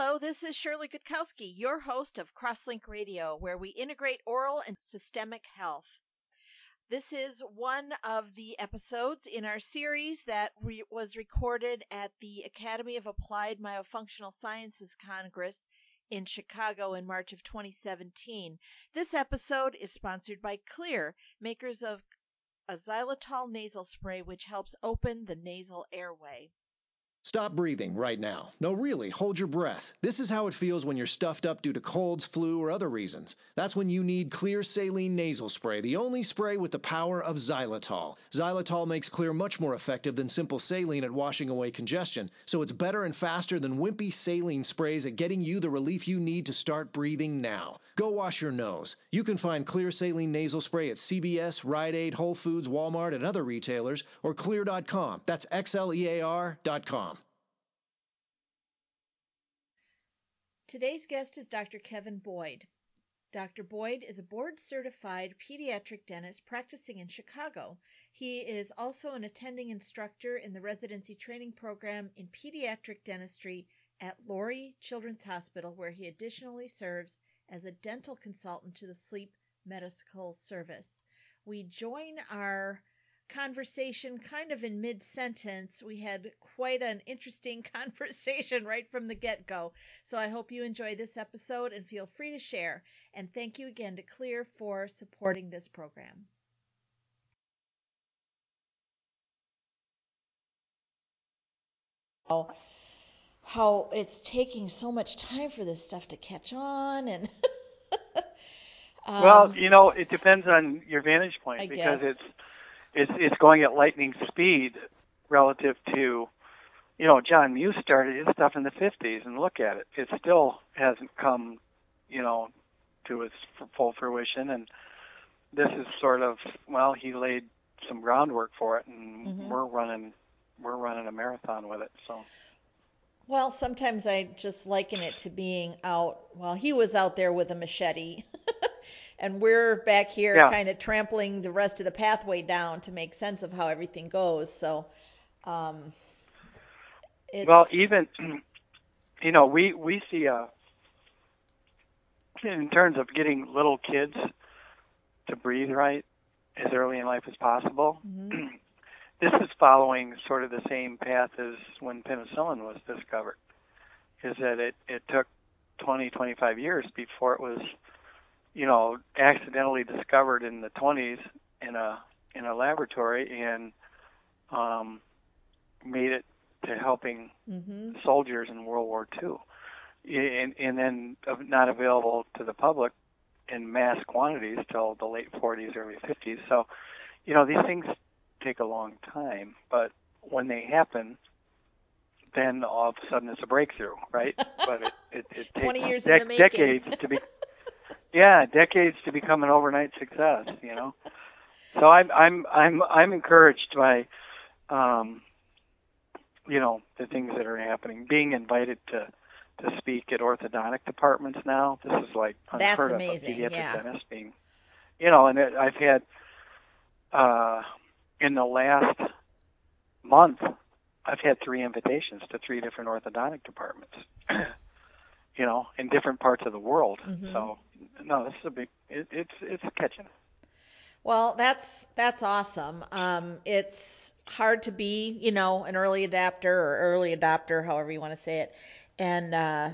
Hello, this is Shirley Gutkowski, your host of Crosslink Radio, where we integrate oral and systemic health. This is one of the episodes in our series that was recorded at the Academy of Applied Myofunctional Sciences Congress in Chicago in March of 2017. This episode is sponsored by Xlear, makers of a xylitol nasal spray which helps open the nasal airway. Stop breathing right now. No, really, hold your breath. This is how it feels when you're stuffed up due to colds, flu, or other reasons. That's when you need Xlear Saline Nasal Spray, the only spray with the power of xylitol. Xylitol makes Xlear much more effective than simple saline at washing away congestion, so it's better and faster than wimpy saline sprays at getting you the relief you need to start breathing now. Go wash your nose. You can find Xlear Saline Nasal Spray at CVS, Rite Aid, Whole Foods, Walmart, and other retailers, or Xlear.com. That's XLEAR.com. Today's guest is Dr. Kevin Boyd. Dr. Boyd is a board-certified pediatric dentist practicing in Chicago. He is also an attending instructor in the residency training program in pediatric dentistry at Lurie Children's Hospital, where he additionally serves as a dental consultant to the Sleep Medical Service. We join our conversation kind of in mid-sentence. We had quite an interesting conversation right from the get-go. So I hope you enjoy this episode and feel free to share. And thank you again to Xlear for supporting this program. How it's taking so much time for this stuff to catch on, and well, it depends on your vantage point, because guess. it's going at lightning speed relative to, John Muse started his stuff in the 50s, and look at it. It still hasn't come, to its full fruition, and this is sort of, he laid some groundwork for it, and we're running a marathon with it, so. Well, sometimes I just liken it to being out, he was out there with a machete. And we're back here kind of trampling the rest of the pathway down to make sense of how everything goes. So, it's... Well, even, we see in terms of getting little kids to breathe right as early in life as possible, this is following sort of the same path as when penicillin was discovered, is that it took 20, 25 years before it was accidentally discovered in the 20s in a laboratory, and made it to helping soldiers in World War II, and then not available to the public in mass quantities till the late 40s, early 50s. So, these things take a long time, but when they happen, then all of a sudden it's a breakthrough, right? But it takes 20 years in the making. decades to become an overnight success, So I'm encouraged by the things that are happening. Being invited to speak at orthodontic departments now, this is like unheard of. That's amazing. A pediatric dentist being, and I've had in the last month, I've had 3 invitations to 3 different orthodontic departments, in different parts of the world. So, no, this is a big. It's catching. Well, that's awesome. It's hard to be, an early adopter, however you want to say it. And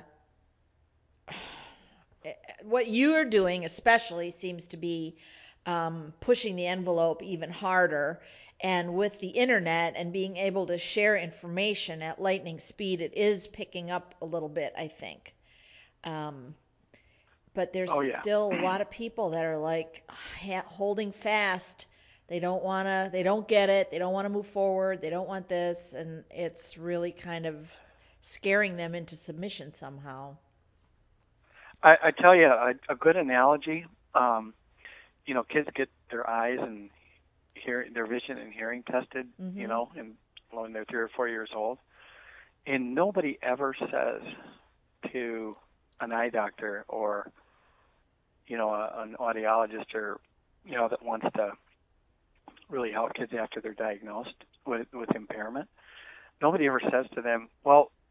what you're doing especially seems to be pushing the envelope even harder. And with the internet and being able to share information at lightning speed, it is picking up a little bit, I think. But there's still a lot of people that are like holding fast. They don't get it. They don't want to move forward. They don't want this. And it's really kind of scaring them into submission somehow. I tell you, a good analogy, kids get their eyes and their vision and hearing tested, and when they're 3 or 4 years old. And nobody ever says to an eye doctor or, an audiologist or, that wants to really help kids after they're diagnosed with impairment. Nobody ever says to them, well,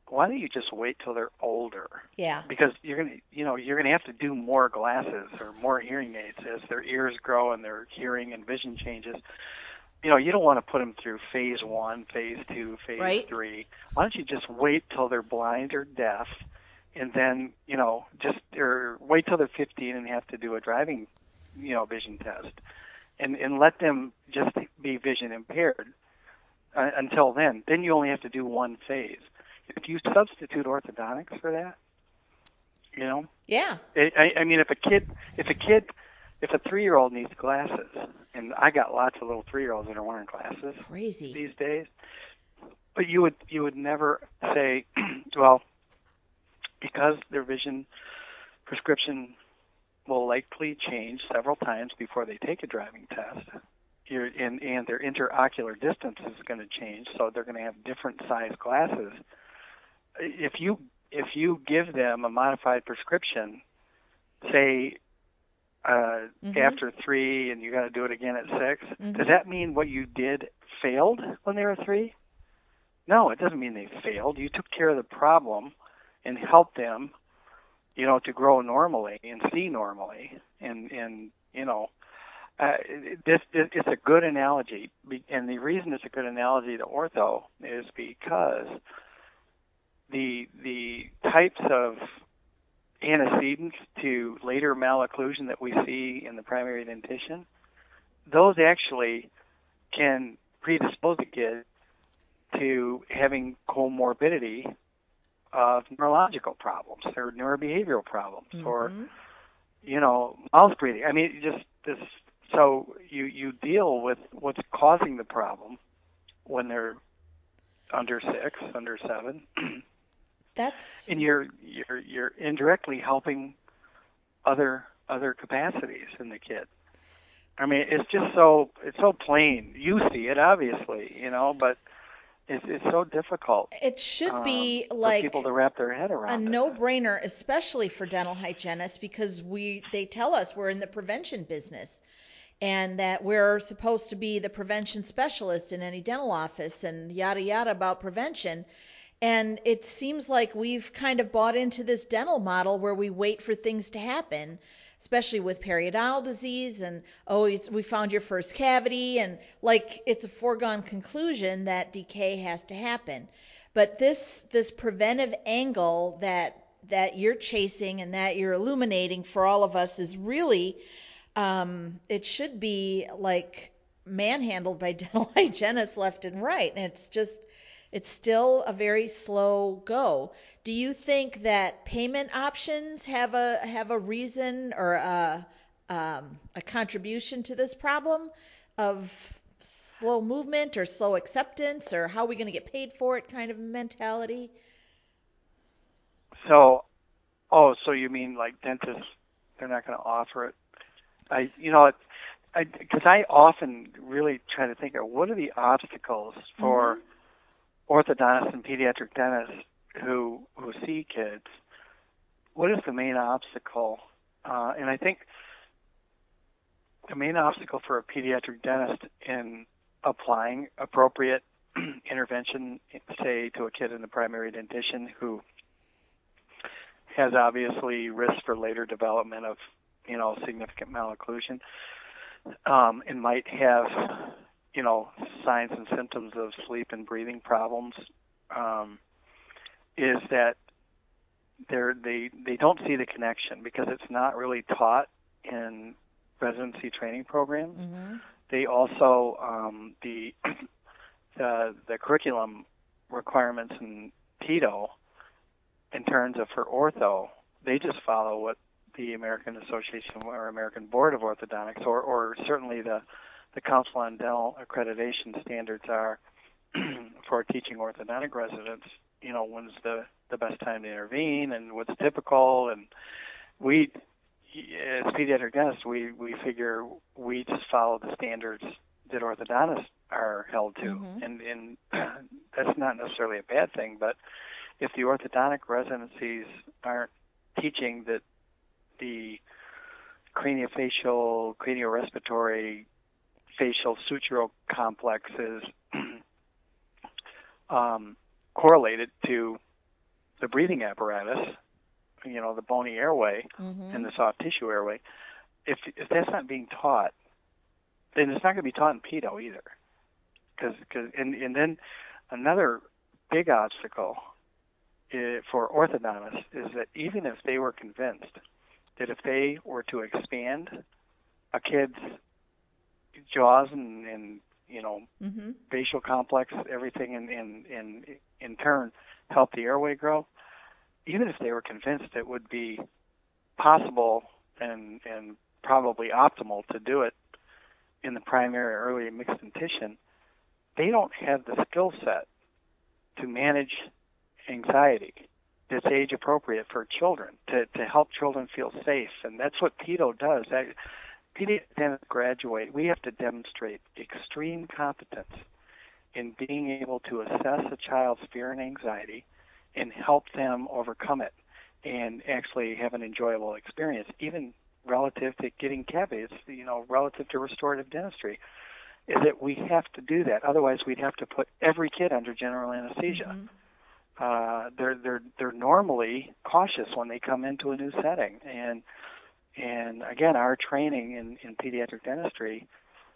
why don't you just wait till they're older? Yeah. Because you're gonna have to do more glasses or more hearing aids as their ears grow and their hearing and vision changes. You don't want to put them through phase 1, phase 2, phase right. 3. Why don't you just wait till they're blind or deaf, and then or wait till they're 15 and have to do a driving, vision test, and let them just be vision impaired until then. Then you only have to do one phase. If you substitute orthodontics for that, Yeah. I mean, if a 3-year-old needs glasses, and I got lots of little 3-year-olds that are wearing glasses Crazy these days, but you would never say, well, because their vision prescription will likely change several times before they take a driving test. And their interocular distance is going to change, so they're going to have different size glasses. If you give them a modified prescription, say after 3, and you got to do it again at 6, does that mean what you did failed when they were 3? No, it doesn't mean they failed. You took care of the problem and helped them, to grow normally and see normally, and it's a good analogy, and the reason it's a good analogy to ortho is because the types of antecedents to later malocclusion that we see in the primary dentition, those actually can predispose a kid to having comorbidity of neurological problems or neurobehavioral problems or mouth breathing. I mean, just this. So you deal with what's causing the problem when they're under 6, under 7. And you're indirectly helping other capacities in the kid. I mean, it's so plain. You see it obviously, but it's so difficult. It should be for people to wrap their head around. A no-brainer, especially for dental hygienists, because they tell us we're in the prevention business, and that we're supposed to be the prevention specialist in any dental office, and yada yada about prevention. And it seems like we've kind of bought into this dental model where we wait for things to happen, especially with periodontal disease and, we found your first cavity, and like it's a foregone conclusion that decay has to happen. But this preventive angle that you're chasing and that you're illuminating for all of us is really, it should be like manhandled by dental hygienists left and right. And it's still a very slow go. Do you think that payment options have a reason or a contribution to this problem of slow movement or slow acceptance, or how are we going to get paid for it kind of mentality? So you mean like dentists, they're not going to offer it? Because I often really try to think of what are the obstacles for orthodontists and pediatric dentists who see kids. What is the main obstacle? And I think the main obstacle for a pediatric dentist in applying appropriate intervention, say, to a kid in the primary dentition who has obviously risk for later development of, significant malocclusion, and might have, signs and symptoms of sleep and breathing problems, is that they don't see the connection because it's not really taught in residency training programs. They also the curriculum requirements in PEDO, in terms of for ortho, they just follow what the American Association or American Board of Orthodontics or certainly the Council on Dental Accreditation standards are for teaching orthodontic residents. When's the best time to intervene and what's typical. And we, as pediatric dentists, we figure we just follow the standards that orthodontists are held to. And that's not necessarily a bad thing, but if the orthodontic residencies aren't teaching that the craniofacial, craniorespiratory, facial sutural complex is correlated to the breathing apparatus, the bony airway and the soft tissue airway. If that's not being taught, then it's not going to be taught in pedo either. And then another big obstacle for orthodontists is that even if they were convinced that if they were to expand a kid's jaws and facial complex, everything, and in turn help the airway grow, even if they were convinced it would be possible and probably optimal to do it in the primary or early mixed dentition, they don't have the skill set to manage anxiety that's age appropriate for children, to help children feel safe. And that's what pedo does. Pediatric dentists graduate. We have to demonstrate extreme competence in being able to assess a child's fear and anxiety and help them overcome it and actually have an enjoyable experience, even relative to getting cavities, relative to restorative dentistry, is that we have to do that. Otherwise, we'd have to put every kid under general anesthesia. They're normally cautious when they come into a new setting, and again, our training in pediatric dentistry,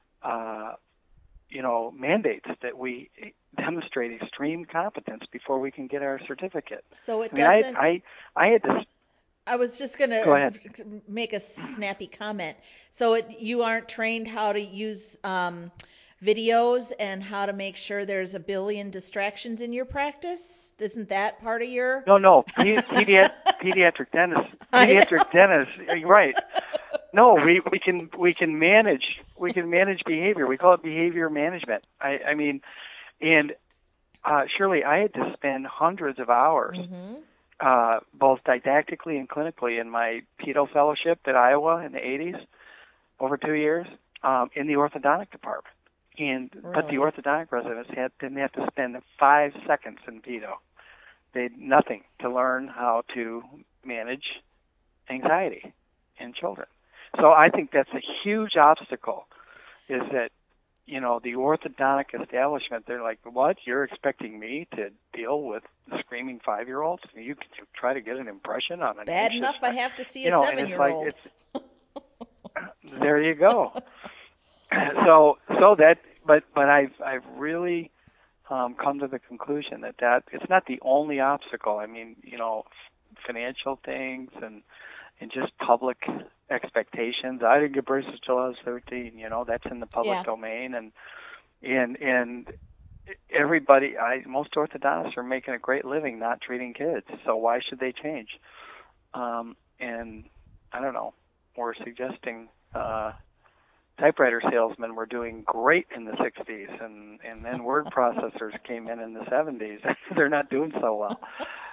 mandates that we demonstrate extreme competence before we can get our certificate. So it doesn't. I had this. I was just going to make a snappy comment. So you aren't trained how to use videos and how to make sure there's a billion distractions in your practice? Isn't that part of your... No. Pediatric dentists. Pediatric dentists. Right. No, we can manage behavior. We call it behavior management. I mean, and Shirley, I had to spend hundreds of hours, both didactically and clinically, in my pedo fellowship at Iowa in the 80s, over 2 years, in the orthodontic department. But the orthodontic residents didn't have to spend 5 seconds in pedo. They had nothing to learn how to manage anxiety in children. So I think that's a huge obstacle, is that, the orthodontic establishment, they're like, what? You're expecting me to deal with screaming 5-year-olds? You can try to get an impression on an Bad enough I have to see a 7-year-old. There you go. So that, but I've really come to the conclusion that it's not the only obstacle. I mean, financial things and just public expectations. I didn't get braces till I was 13. That's in the public domain, and everybody. Most orthodontists are making a great living not treating kids. So why should they change? And I don't know. We're suggesting typewriter salesmen were doing great in the 60s, and then word processors came in the 70s. They're not doing so well.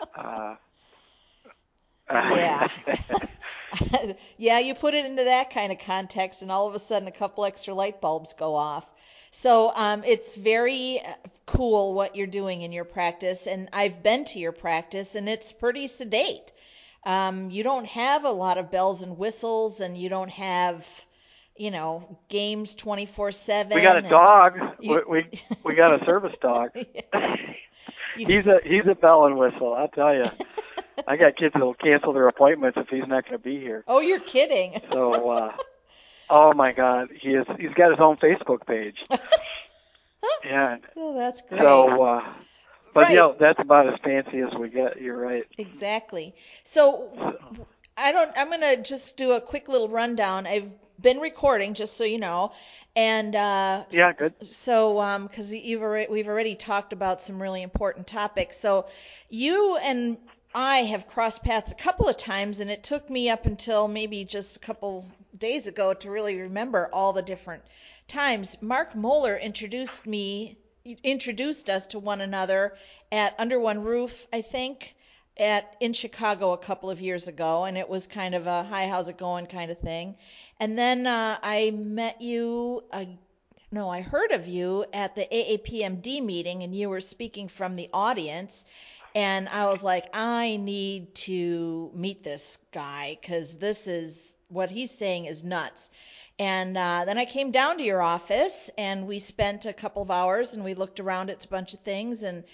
Yeah, you put it into that kind of context, and all of a sudden a couple extra light bulbs go off. So it's very cool what you're doing in your practice, and I've been to your practice, and it's pretty sedate. You don't have a lot of bells and whistles, and you don't have, games 24/7. We got a dog. We got a service dog. He's a bell and whistle, I'll tell you. I got kids that'll cancel their appointments if he's not going to be here. Oh, you're kidding. So, oh my God, he's got his own Facebook page. Yeah. Oh, that's great. So, but that's about as fancy as we get. You're right. Exactly. So I'm going to just do a quick little rundown. I've been recording, just so you know. And yeah, good. So because we've already talked about some really important topics. So you and I have crossed paths a couple of times, and it took me up until maybe just a couple days ago to really remember all the different times. Mark Moeller introduced us to one another at Under One Roof, I think, in Chicago a couple of years ago, and it was kind of a hi, how's it going kind of thing. And then I met you, I heard of you at the AAPMD meeting, and you were speaking from the audience. And I was like, I need to meet this guy because what he's saying is nuts. And then I came down to your office, and we spent a couple of hours, and we looked around at a bunch of things and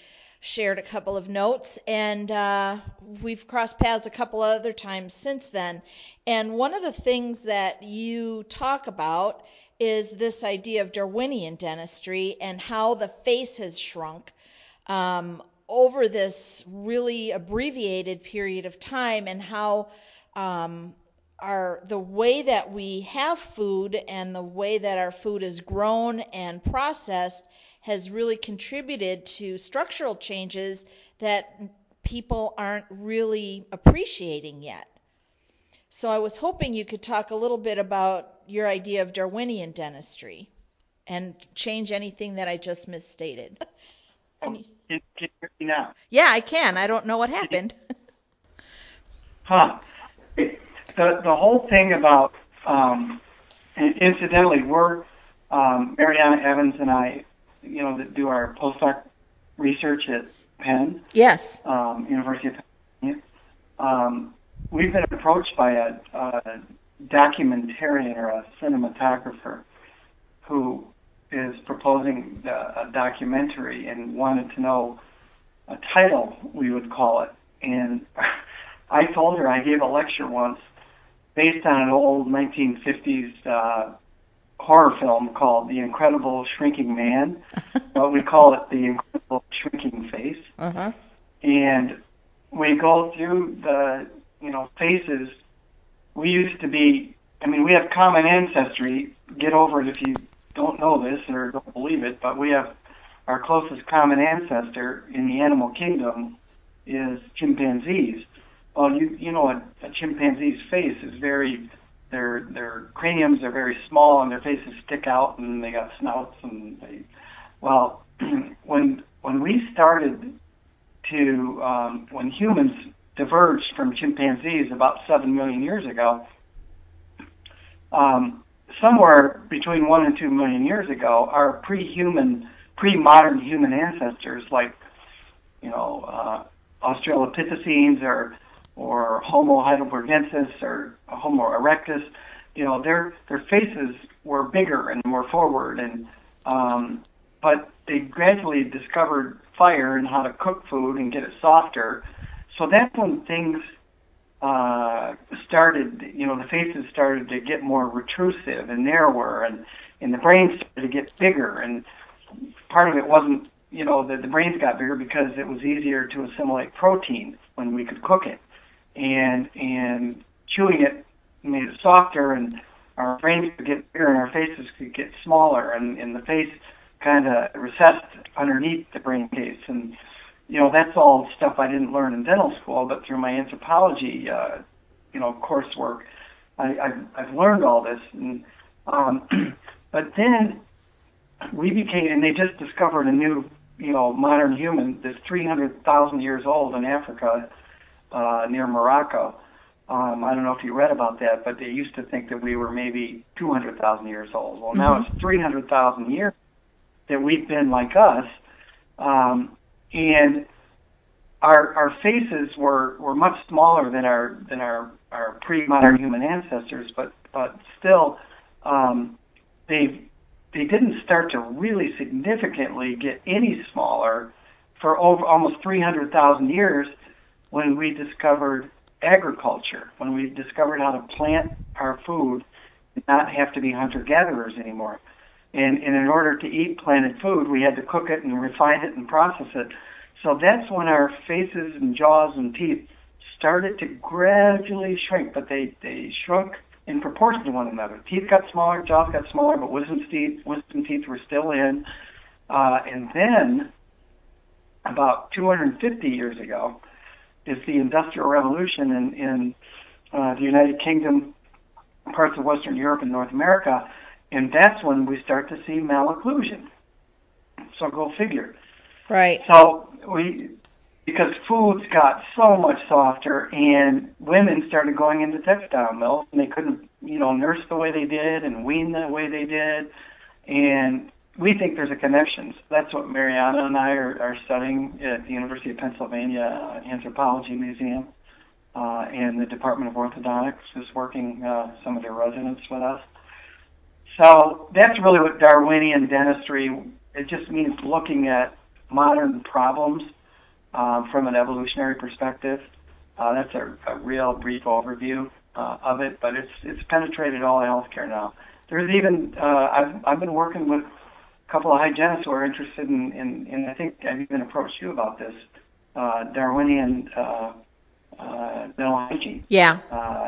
shared a couple of notes, and we've crossed paths a couple other times since then. And one of the things that you talk about is this idea of Darwinian dentistry and how the face has shrunk over this really abbreviated period of time, and how the way that we have food and the way that our food is grown and processed has really contributed to structural changes that people aren't really appreciating yet. So I was hoping you could talk a little bit about your idea of Darwinian dentistry and change anything that I just misstated. Can you hear me now? Yeah, I can. I don't know what happened. Huh. The whole thing about, and incidentally, we're, Mariana Evans and I, that do our postdoc research at Penn. Yes. University of Pennsylvania. We've been approached by a documentarian or a cinematographer who is proposing a documentary and wanted to know a title, we would call it. And I told her, I gave a lecture once based on an old 1950s horror film called The Incredible Shrinking Man, but we call it The Incredible Shrinking Face. Uh-huh. And we go through the, faces. We used to be, we have common ancestry. Get over it if you don't know this or don't believe it, but we have our closest common ancestor in the animal kingdom is chimpanzees. Well, a chimpanzee's face is their craniums are very small and their faces stick out and they got snouts and when we started to when humans diverged from chimpanzees about 7 million years ago, somewhere between 1 and 2 million years ago, our pre-modern human ancestors, like Australopithecines or Homo heidelbergensis or Homo erectus, their faces were bigger and more forward, and but they gradually discovered fire and how to cook food and get it softer. So that's when things started, the faces started to get more retrusive and narrower, and the brains started to get bigger. And part of it wasn't, the brains got bigger because it was easier to assimilate protein when we could cook it. And chewing it made it softer, and our brains could get bigger and our faces could get smaller, and the face kind of recessed underneath the brain case. And that's all stuff I didn't learn in dental school, but through my anthropology, coursework, I've learned all this. And but then we became, and they just discovered a new, modern human that's 300,000 years old in Africa, near Morocco. I don't know if you read about that, but they used to think that we were maybe 200,000 years old. Well, now it's 300,000 years that we've been like us. And our faces were much smaller than our pre-modern human ancestors, but still they didn't start to really significantly get any smaller for over almost 300,000 years when we discovered agriculture, when we discovered how to plant our food and not have to be hunter-gatherers anymore. And in order to eat planted food, we had to cook it and refine it and process it. So that's when our faces and jaws and teeth started to gradually shrink, but they shrunk in proportion to one another. Teeth got smaller, jaws got smaller, but wisdom teeth were still in. And then, about 250 years ago, is the Industrial Revolution in the United Kingdom, parts of Western Europe and North America, and that's when we start to see malocclusion. So go figure. Right. So because foods got so much softer, and women started going into textile mills, and they couldn't, nurse the way they did and wean the way they did, and we think there's a connection. So that's what Mariana and I are studying at the University of Pennsylvania Anthropology Museum, and the Department of Orthodontics is working some of their residents with us. So that's really what Darwinian dentistry, it just means looking at modern problems from an evolutionary perspective. That's a real brief overview of it, but it's penetrated all healthcare now. There's even I've been working with a couple of hygienists who are interested in I think I've even approached you about this, Darwinian dental hygiene. Yeah.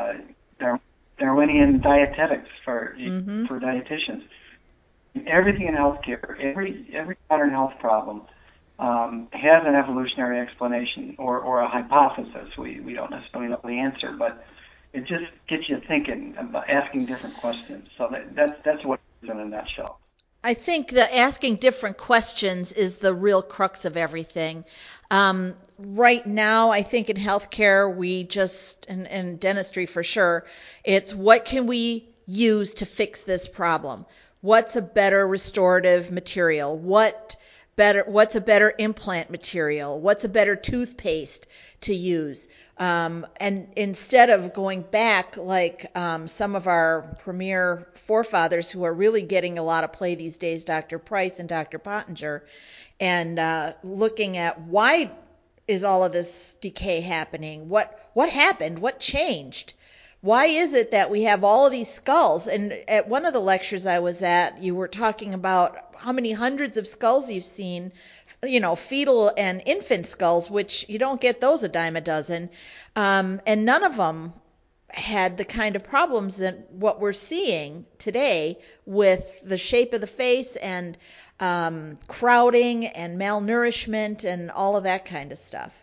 Darwinian dietetics for dietitians. Everything in healthcare, every modern health problem has an evolutionary explanation or a hypothesis. We don't necessarily know the answer, but it just gets you thinking about asking different questions. So that's what it is in a nutshell. I think that asking different questions is the real crux of everything. Right now, I think in healthcare, we just, and dentistry for sure, it's what can we use to fix this problem? What's a better restorative material? What's a better implant material? What's a better toothpaste to use? And instead of going back like some of our premier forefathers who are really getting a lot of play these days, Dr. Price and Dr. Pottinger, and looking at why is all of this decay happening? What happened? What changed? Why is it that we have all of these skulls? And at one of the lectures I was at, you were talking about how many hundreds of skulls you've seen, fetal and infant skulls, which you don't get those a dime a dozen. And none of them had the kind of problems that what we're seeing today with the shape of the face and crowding and malnourishment and all of that kind of stuff.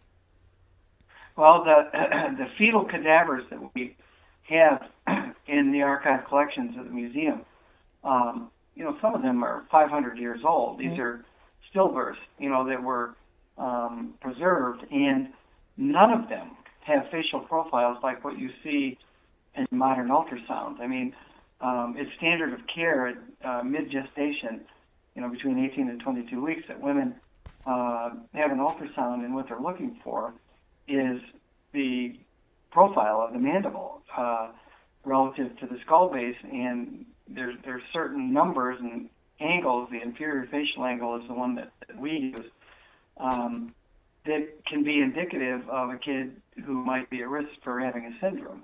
Well, the fetal cadavers that we have in the archive collections of the museum, some of them are 500 years old. These are stillbirths, that were preserved, and none of them have facial profiles like what you see in modern ultrasound. I mean, it's standard of care at mid-gestation, between 18 and 22 weeks, that women have an ultrasound, and what they're looking for is the profile of the mandible relative to the skull base, and there's certain numbers and angles. The inferior facial angle is the one that we use that can be indicative of a kid who might be at risk for having a syndrome.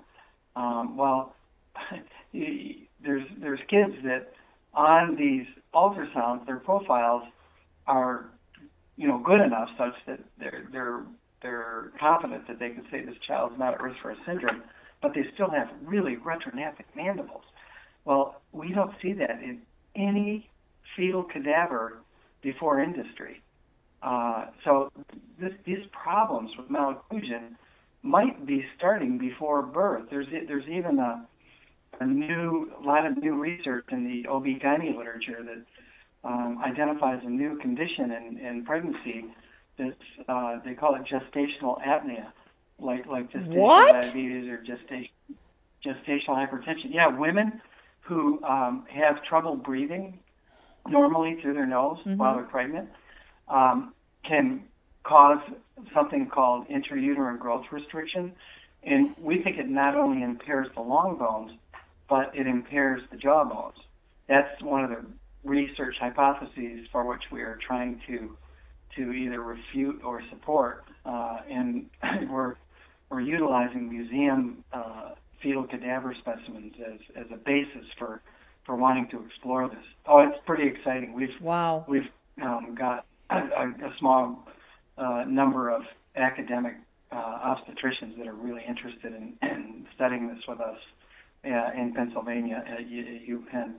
There's kids that on these ultrasounds, their profiles are good enough such that they're confident that they can say this child is not at risk for a syndrome, but they still have really retrognathic mandibles. Well, we don't see that in any fetal cadaver before industry. So these problems with malocclusion might be starting before birth. There's even a lot of new research in the OB/GYN literature that identifies a new condition in pregnancy. That's they call it gestational apnea, like gestational diabetes or gestational hypertension. Yeah, women who have trouble breathing normally through their nose while they're pregnant can cause something called intrauterine growth restriction, and we think it not only impairs the long bones, but it impairs the jaw bones. That's one of the research hypotheses for which we are trying to either refute or support, and we're utilizing museum fetal cadaver specimens as a basis for wanting to explore this. Oh, it's pretty exciting. We've got a small number of academic obstetricians that are really interested in studying this with us in Pennsylvania at UPenn.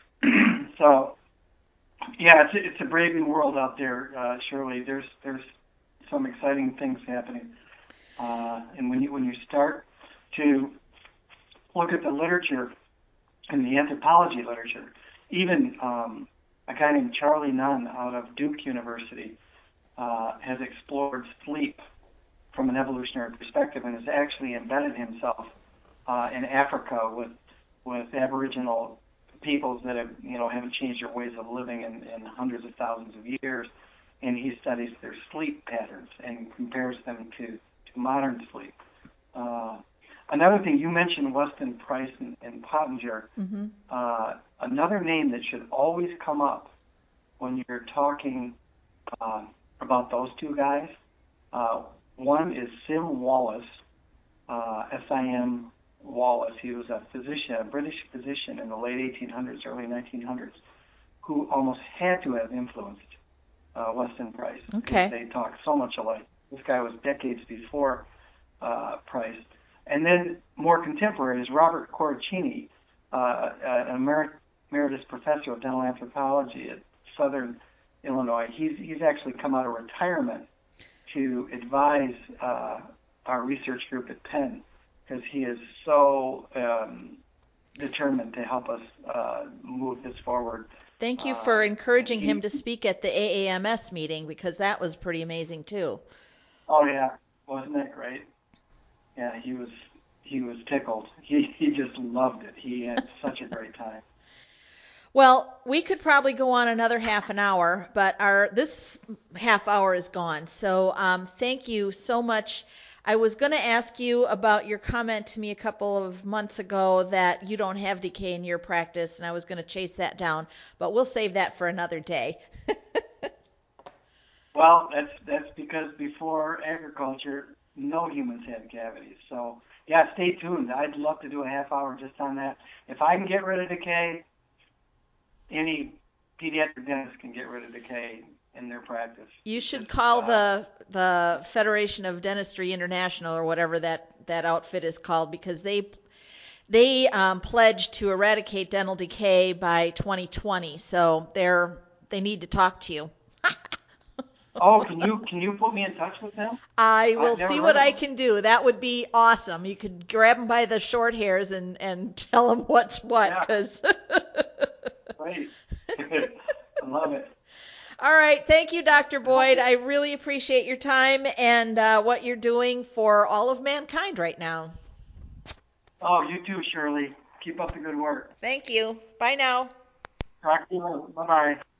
So. Yeah, it's a brave new world out there, Shirley. There's some exciting things happening, and when you start to look at the literature and the anthropology literature, even a guy named Charlie Nunn out of Duke University has explored sleep from an evolutionary perspective and has actually embedded himself in Africa with Aboriginal peoples that haven't changed their ways of living in hundreds of thousands of years, and he studies their sleep patterns and compares them to modern sleep. Another thing, you mentioned Weston Price and Pottinger. Another name that should always come up when you're talking about those two guys One is Sim Wallace, S-I-M Wallace. He was a physician, a British physician in the late 1800s, early 1900s, who almost had to have influenced Weston Price. Okay. They talk so much alike. This guy was decades before Price. And then more contemporary is Robert Corricini, an emeritus professor of dental anthropology at Southern Illinois. He's actually come out of retirement to advise our research group at Penn, because he is so determined to help us move this forward. Thank you for encouraging him to speak at the AAMS meeting, because that was pretty amazing too. Oh yeah, wasn't that great? Yeah, he was tickled. He just loved it. He had such a great time. Well, we could probably go on another half an hour, but this half hour is gone. So thank you so much. I was going to ask you about your comment to me a couple of months ago that you don't have decay in your practice, and I was going to chase that down, but we'll save that for another day. Well, that's because before agriculture, no humans had cavities. So yeah, stay tuned. I'd love to do a half hour just on that. If I can get rid of decay, any pediatric dentist can get rid of decay in their practice. You should call the Federation of Dentistry International, or whatever that outfit is called, because they pledged to eradicate dental decay by 2020. So they need to talk to you. Oh, can you put me in touch with them? I will see what I can do. That would be awesome. You could grab them by the short hairs and tell them what's what. Cause Great. I love it. All right. Thank you, Dr. Boyd. I really appreciate your time and what you're doing for all of mankind right now. Oh, you too, Shirley. Keep up the good work. Thank you. Bye now. Talk to you later. Bye-bye.